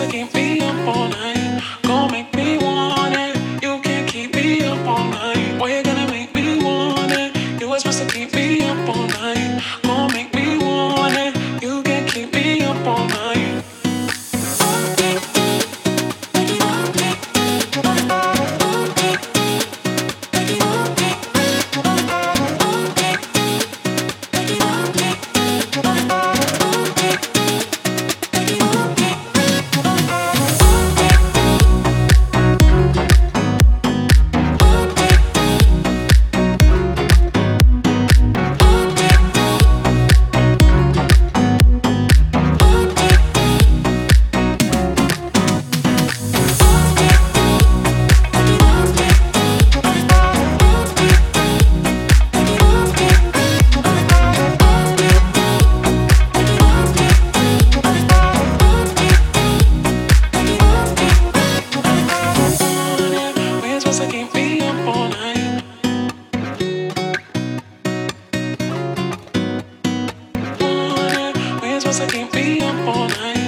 supposed to keep me up all night. Gon' make me want it. You can't keep me up all night. Why you gonna make me want it? You were supposed to keep me up all night. Gon' make me want it. You can't keep me up all night. We're supposed to keep me up all night. We're supposed to keep me up all night.